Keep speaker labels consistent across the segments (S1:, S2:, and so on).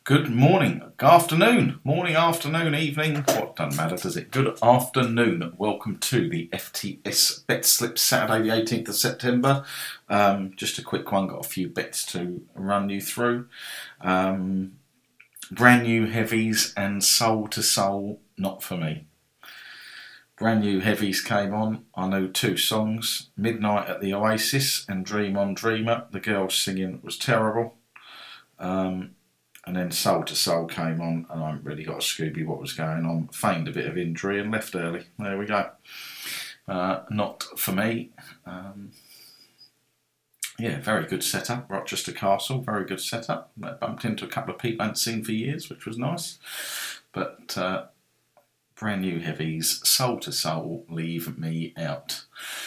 S1: Good morning, afternoon, evening. What doesn't matter, does it? Good afternoon. Welcome to the FTS Bet Slip Saturday, the 18th of September. Just a quick one. Got a few bets to run you through. Brand new heavies and soul to soul, not for me. Brand new heavies came on. I know two songs: Midnight at the Oasis and Dream on Dreamer. The girls singing was terrible. And then Soul to Soul came on, and I haven't really got a Scooby what was going on. Feigned a bit of injury and left early. There we go. Not for me. Very good setup. Rochester Castle, very good setup. I bumped into a couple of people I hadn't seen for years, which was nice. But brand new heavies, Soul to Soul, leave me out.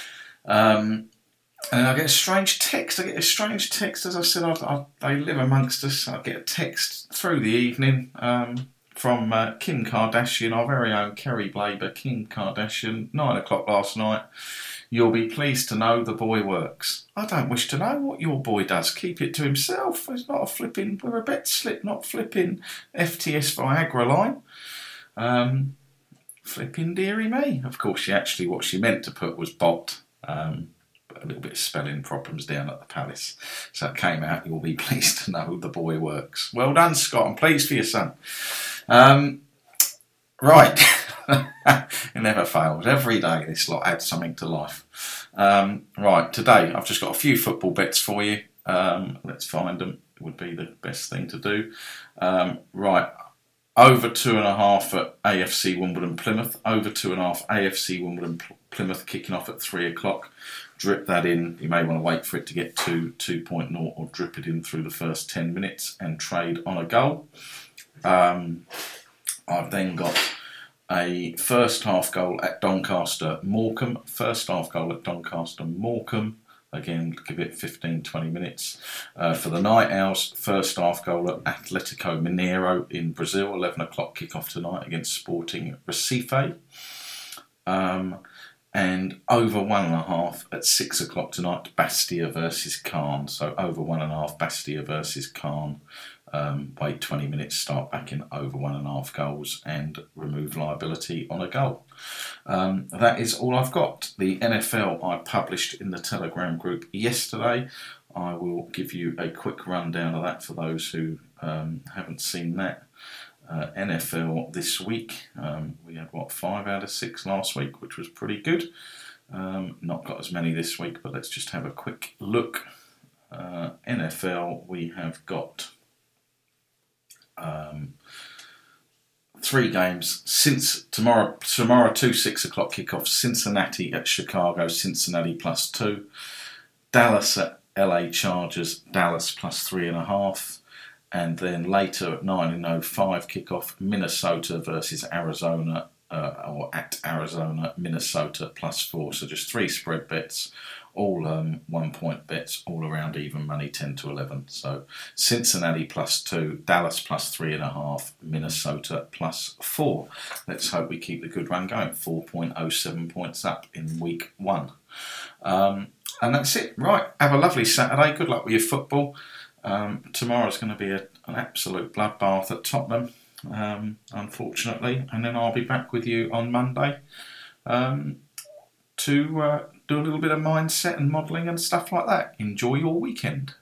S1: And I get a strange text. As I said, they live amongst us. I get a text through the evening from Kim Kardashian, our very own Kerry Blaber, Kim Kardashian, 9 o'clock last night. You'll be pleased to know the boy works. I don't wish to know what your boy does. Keep it to himself. It's not we're a bet slip, not flipping FTS Viagra line. Flipping dearie me. Of course, what she meant to put was bot. A little bit of spelling problems down at the Palace. So it came out, you'll be pleased to know the boy works. Well done, Scott. I'm pleased for your son. Right. It never fails. Every day this lot adds something to life. Right, today I've just got a few football bets for you. Let's find them. It would be the best thing to do. Right. Over 2.5 at AFC Wimbledon Plymouth. Over 2.5 AFC Wimbledon Plymouth kicking off at 3 o'clock. Drip that in. You may want to wait for it to get to 2.0 or drip it in through the first 10 minutes and trade on a goal. I've then got a first half goal at Doncaster Morecambe. First half goal at Doncaster Morecambe. Again, give it 15-20 minutes. For the night owls, first half goal at Atletico Mineiro in Brazil. 11 o'clock kickoff tonight against Sporting Recife. And over 1.5 at 6 o'clock tonight, Bastia versus Caen. So over 1.5, Bastia versus Caen. Wait 20 minutes, start back in over 1.5 goals and remove liability on a goal. That is all I've got. The NFL I published in the Telegram group yesterday. I will give you a quick rundown of that for those who haven't seen that. NFL this week, we had 5 out of 6 last week, which was pretty good. Not got as many this week, but let's just have a quick look. NFL, we have got 3 games since tomorrow 2 6 o'clock kickoff. Cincinnati at Chicago, Cincinnati +2. Dallas at LA Chargers, Dallas +3.5. And then later at 9:05 kickoff, Minnesota versus Arizona, or at Arizona, Minnesota +4. So just 3 spread bets, all 1 point bets, all around even money, 10 to 11. So Cincinnati +2, Dallas +3.5, Minnesota +4. Let's hope we keep the good run going. 4.07 points up in week 1. And that's it. Right, have a lovely Saturday. Good luck with your football. Tomorrow's going to be an absolute bloodbath at Tottenham, unfortunately, and then I'll be back with you on Monday to do a little bit of mindset and modelling and stuff like that. Enjoy your weekend.